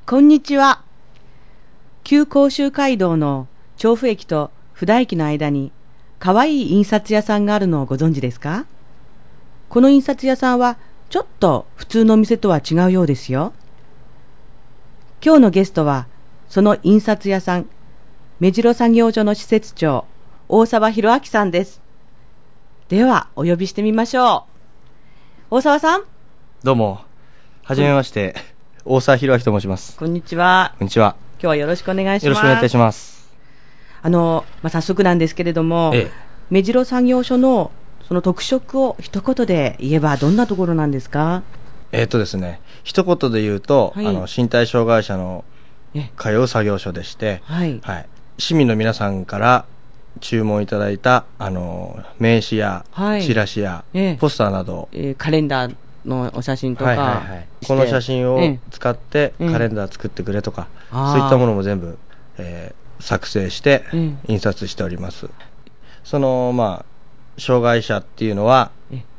こんにちは。旧甲州街道の調布駅と布田駅の間にかわいい印刷屋さんがあるのをご存知ですか？この印刷屋さんはちょっと普通のお店とは違うようですよ。今日のゲストはその印刷屋さん、目白作業所の施設長、大沢博明さんです。ではお呼びしてみましょう。大沢さん。 どうも、はじめまして、大沢博明と申します。 こんにちは。 こんにちは。 今日はよろしくお願いします。 よろしくお願いいたします。 早速なんですけれども、目白作業所のその特色を一言で言えばどんなところなんですか？ ですね、一言で言うと、 はい、 身体障害者の通う作業所でして、 はいはい、市民の皆さんから注文いただいた名刺や、はい、チラシや、ポスターなど、 カレンダーのお写真とか、 はいはいはい、この写真を使ってカレンダー作ってくれとか、そういったものも全部、作成して印刷しております。その障害者っていうのは、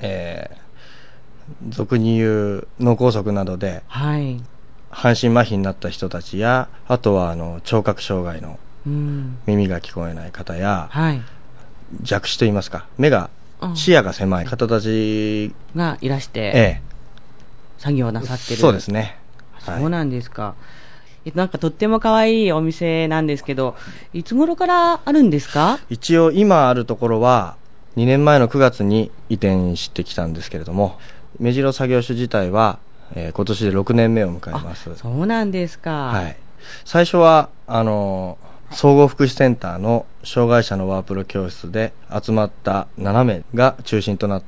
俗に言う脳梗塞などで、はい、半身麻痺になった人たちや、あとは聴覚障害の耳が聞こえない方や、はい、弱視といいますか、目が視野が狭い方たちがいらして、作業なさってる。 そうですね。 そうなんですか。なんかとっても可愛いお店なんですけど、いつ頃からあるんですか？ 一応今あるところは2年前の9月に移転してきたんですけれども、目白作業所自体は、今年で6年目を迎えます。 そうなんですか。 はい。最初は総合福祉センターの障害者のワープロ教室で集まった7名が中心となって、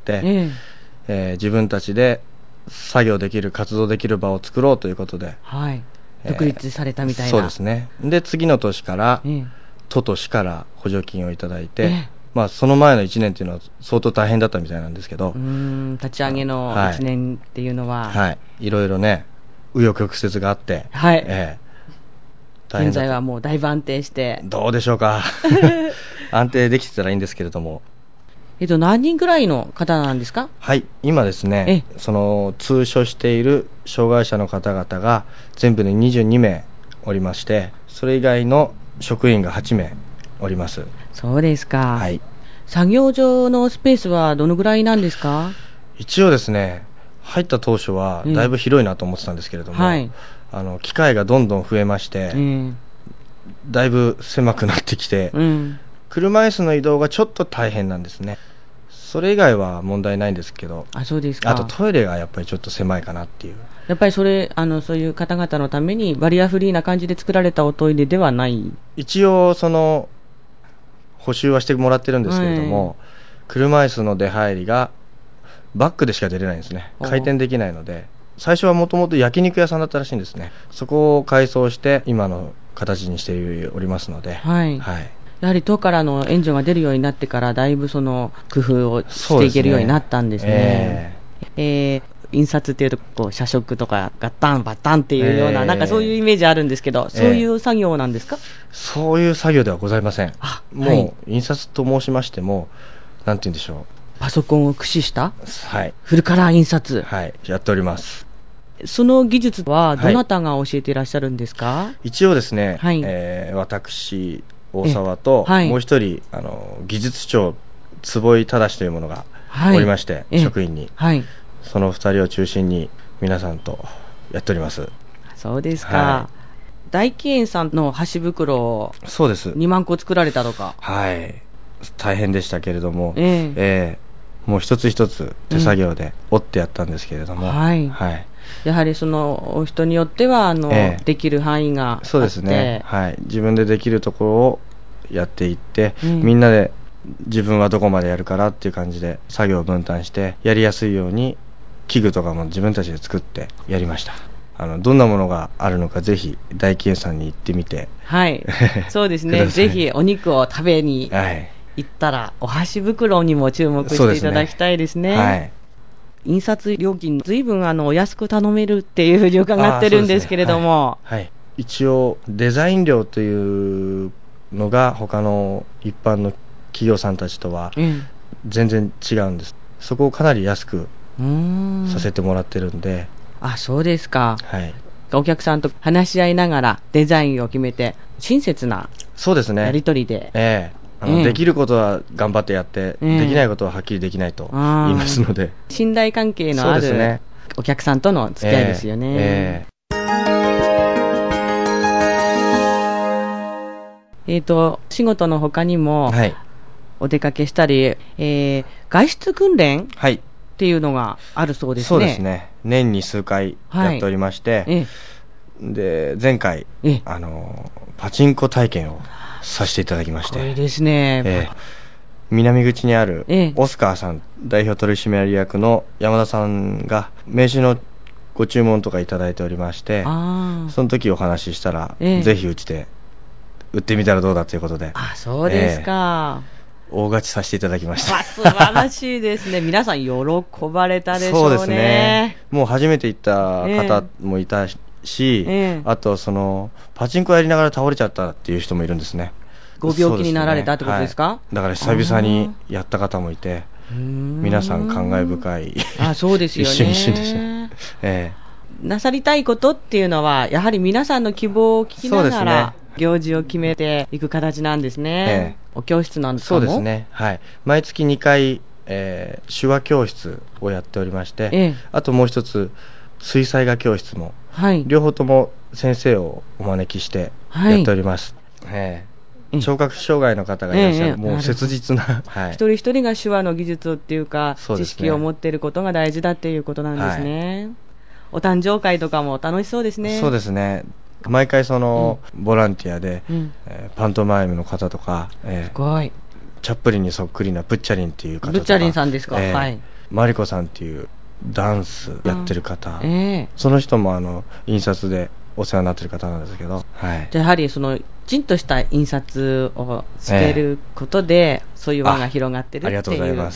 自分たちで作業できる、活動できる場を作ろうということで、はい、 独立されたみたいな。 そうですね。で、次の年から、都と市から補助金をいただいて、その前の1年っていうのは相当大変だったみたいなんですけど、 立ち上げの1年っていうのは、 はい、いろいろね、紆余曲折があって、 はい、現在はもうだいぶ安定して。 どうでしょうか。安定できてたらいいんですけれども。 何人ぐらいの方なんですか？ はい、今ですね、その通所している障害者の方々が全部で22名おりまして、それ以外の職員が8名おります。 そうですか。 はい。 作業所のスペースはどのぐらいなんですか？ 一応ですね、入った当初はだいぶ広いなと思ってたんですけれども、はい、機械がどんどん増えまして、だいぶ狭くなってきて、車椅子の移動がちょっと大変なんですね。それ以外は問題ないんですけど、 そうですか。 あとトイレがやっぱりちょっと狭いかなっていう。 やっぱりそういう方々のためにバリアフリーな感じで作られたおトイレではない。 一応補修はしてもらってるんですけれども、車椅子の出入りがバックでしか出れないんですね。回転できないので、最初はもともと焼肉屋さんだったらしいんですね。そこを改装して今の形にしておりますので、 はいはい、やはり都からの援助が出るようになってからだいぶその工夫をしていけるようになったんですね。印刷っていうと写植とかガッタンバッタンっていうような、なんかそういうイメージあるんですけど、そういう作業なんですか？ そういう作業ではございません。もう印刷と申しましても、なんて言うんでしょう、 パソコンを駆使した、 はい、 フルカラー印刷、 はい、やっております。 その技術はどなたが教えていらっしゃるんですか？ 一応ですね、はい、私大沢と、もう一人技術長坪井正というものがおりまして、職員に、その2人を中心に皆さんとやっております。 そうですか。大気園さんの箸袋をそうです 2万個作られたとか。 はい、大変でしたけれども、もう一つ一つ手作業で折ってやったんですけれども、はいはい、 やはりその人によってはできる範囲があって、 そうですね、はい、自分でできるところをやっていって、みんなで自分はどこまでやるからっていう感じで作業を分担してやりやすいように器具とかも自分たちで作ってやりました。どんなものがあるのかぜひ大気園さんに行ってみて、 はいそうですねぜひお肉を食べに行ったら、お箸袋にも注目していただきたいですね。はい、印刷料金ずいぶんお安く頼めるっていうふうに伺ってるんですけれども、 はいはい、一応デザイン料というのが他の一般の企業さんたちとは全然違うんです。そこをかなり安くさせてもらってるんで。 そうですか。 はい、 お客さんと話し合いながらデザインを決めて、親切なそうですね。 やり取りで。 できることは頑張ってやって、できないことははっきりできないと言いますので。 信頼関係のあるお客さんとの付き合いですよね。仕事の他にも、お出かけしたり、外出訓練っていうのがあるそうですね。 そうですね。年に数回やっておりまして、で前回パチンコ体験をさせていただきまして。 これですね。 南口にあるオスカーさん、代表取締役の山田さんが名刺のご注文とかいただいておりまして、その時お話ししたら、ぜひうちで売ってみたらどうだということで。 そうですか。 大勝ちさせていただきました。 素晴らしいですね。皆さん喜ばれたでしょうね。そうですね。 もう初めて行った方もいたし、あとパチンコやりながら倒れちゃったっていう人もいるんですね。 ご病気になられたってことですか？ だから久々にやった方もいて、皆さん感慨深い。 そうですよね。 一瞬一瞬でした。 なさりたいことっていうのは、やはり皆さんの希望を聞きながら、行事を決めていく形なんですね。お教室なんですか？ そうですね。毎月2回、手話教室をやっておりまして、あともう一つ水彩画教室も、両方とも先生をお招きしてやっております。聴覚障害の方がいらっしゃる、もう切実な、 一人一人が手話の技術っていうか、知識を持っていることが大事だっていうことなんですね。お誕生会とかも楽しそうですね。 そうですね。毎回ボランティアで、パントマイムの方とか、 すごいチャップリンにそっくりなブッチャリンっていう方とか、 ブッチャリンさんですか？ マリコさんっていうダンスやってる方、その人も印刷でお世話になってる方なんですけど、 じゃあやはりきちんとした印刷をつけることで、そういう輪が広がってるっていう。 ありがとうございます。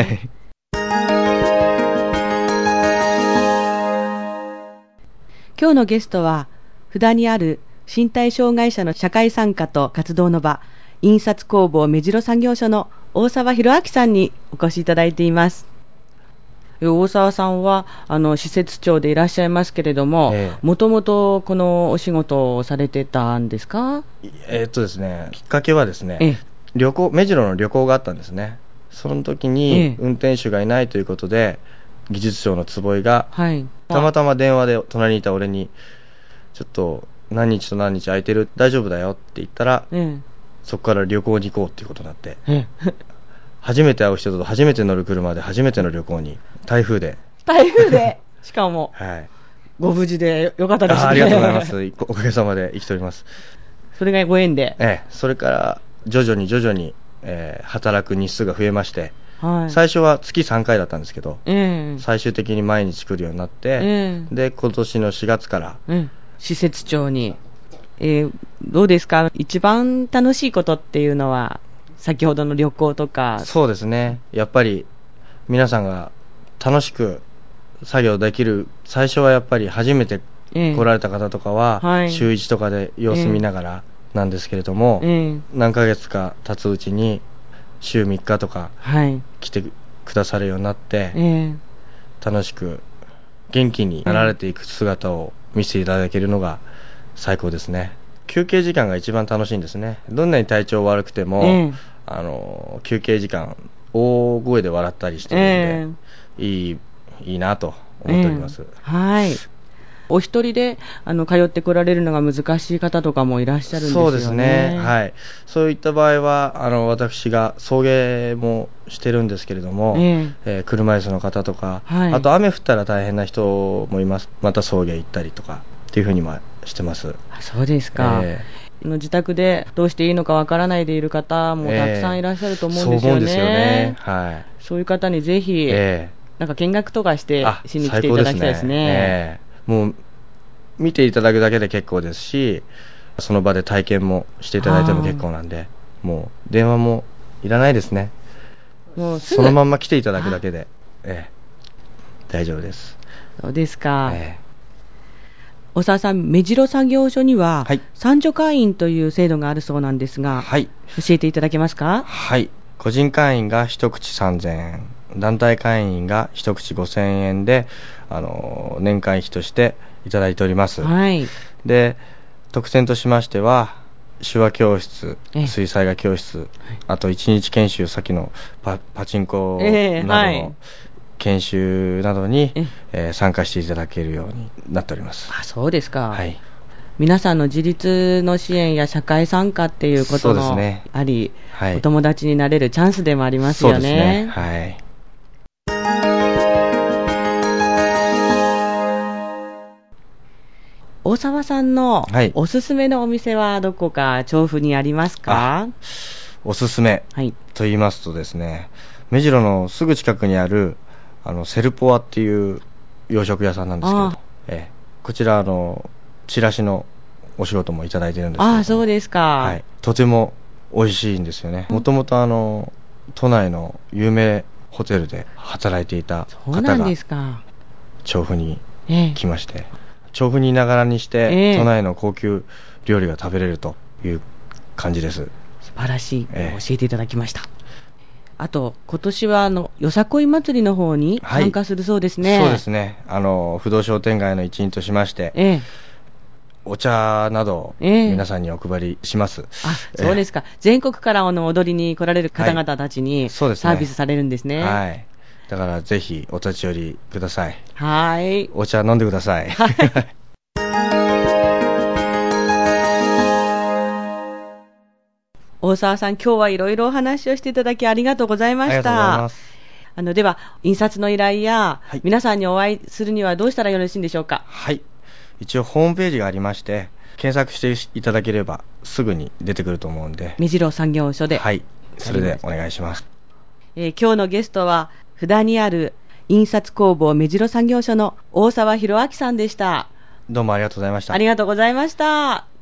今日のゲストは、札にある身体障害者の社会参加と活動の場、印刷工房目白産業所の大沢博明さんにお越しいただいています。大沢さんは施設長でいらっしゃいますけれども、もともとこのお仕事をされてたんですか？ ですね、きっかけはですね、目白の旅行があったんですね。その時に運転手がいないということで、技術長の坪井が、たまたま電話で隣にいた俺に、ちょっと何日と何日空いてる、大丈夫だよって言ったら、そこから旅行に行こうっていうことになって、初めて会う人と初めて乗る車で初めての旅行に、台風でしかも、ご無事でよかったですね。 ありがとうございます。おかげさまで生きております。 それがご縁で、 それから徐々に、働く日数が増えまして、最初は月3回だったんですけど、最終的に毎日来るようになって、で今年の4月から、 施設長に、どうですか？一番楽しいことっていうのは先ほどの旅行とか。 そうですね、やっぱり皆さんが楽しく作業できる。最初はやっぱり初めて来られた方とかは、週1とかで様子見ながらなんですけれども、何ヶ月か経つうちに週3日とか来てくださるようになって、楽しく元気になられていく姿を見せていただけるのが最高ですね。休憩時間が一番楽しいんですね。どんなに体調悪くても、休憩時間大声で笑ったりしてるんで、いいなと思っております。 お一人で通ってこられるのが難しい方とかもいらっしゃるんですよね。 そうですね。そういった場合は私が送迎もしてるんですけれども、車椅子の方とか、あと雨降ったら大変な人もいます。また送迎行ったりとかっていうふうにもしてます。 そうですか。自宅でどうしていいのかわからないでいる方もたくさんいらっしゃると思うんですよね。そう思うんですよね。そういう方にぜひ、なんか見学とかしてしに来ていただきたいですね。 もう見ていただくだけで結構ですし、その場で体験もしていただいても結構なんで、もう電話もいらないですね。もうそのまんま来ていただくだけで、大丈夫です。 そうですか。大沢さん、目白作業所には、参助会員という制度があるそうなんですが、教えていただけますか？ 個人会員が一口3000円、団体会員が一口5000円で、年会費として、 いただいております。 はい。 で、特典としましては、手話教室、水彩画教室、あと1日研修、さっきの パチンコなどの研修などに、参加していただけるようになっております。 あ、そうですか。 はい。 皆さんの自立の支援や社会参加っていうことのあり、 はい、 お友達になれるチャンスでもありますよね。 そうですね。はい。 大沢さんのおすすめのお店はどこか調布にありますか？ おすすめと言いますとですね、目白のすぐ近くにあるセルポアっていう洋食屋さんなんですけれど、こちらチラシのお仕事もいただいてるんですけど、 そうですか。 はい、とても美味しいんですよね。もともと都内の有名ホテルで働いていた方が調布に来まして、調布にいながらにして、都内の高級料理が食べれるという感じです。 素晴らしい、教えていただきました。あと今年はよさこい祭りの方に参加するそうですね。 そうですね。不動商店街の一員としまして、お茶などを皆さんにお配りします。 そうですか。全国から踊りに来られる方々たちにサービスされるんですね。 はい。だからぜひお立ち寄りください。 はい。 お茶飲んでください。 大沢さん、今日はいろいろお話をしていただきありがとうございました。ありがとうございます。では、印刷の依頼や、皆さんにお会いするにはどうしたらよろしいんでしょうか？ はい。一応ホームページがありまして、検索していただければすぐに出てくると思うんで。 目白産業所で。 はい。それでお願いします。 今日のゲストは、札にある印刷工房目白産業所の大沢弘明さんでした。 どうもありがとうございました。 ありがとうございました。